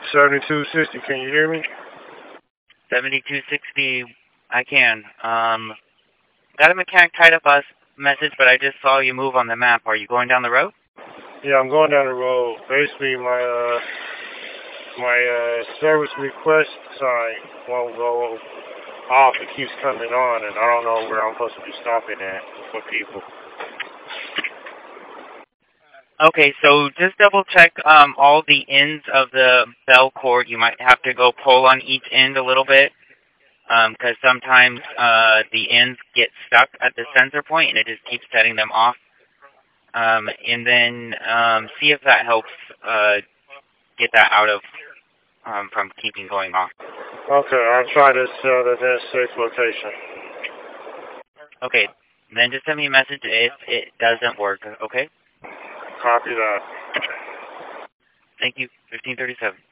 7260, can you hear me? 7260, I can. Got a mechanic tied up us message, but I just saw you move on the map. Are you going down the road? Yeah, I'm going down the road. Basically, my service request sign won't go off. It keeps coming on, and I don't know where I'm supposed to be stopping at for people. Okay, so just double check all the ends of the bell cord. You might have to go pull on each end a little bit, because sometimes the ends get stuck at the sensor point and it just keeps setting them off. And then see if that helps get that out of from keeping going off. Okay, I'll try this the safe location. Okay, then just send me a message if it doesn't work, okay? Copy that. Thank you. 1537.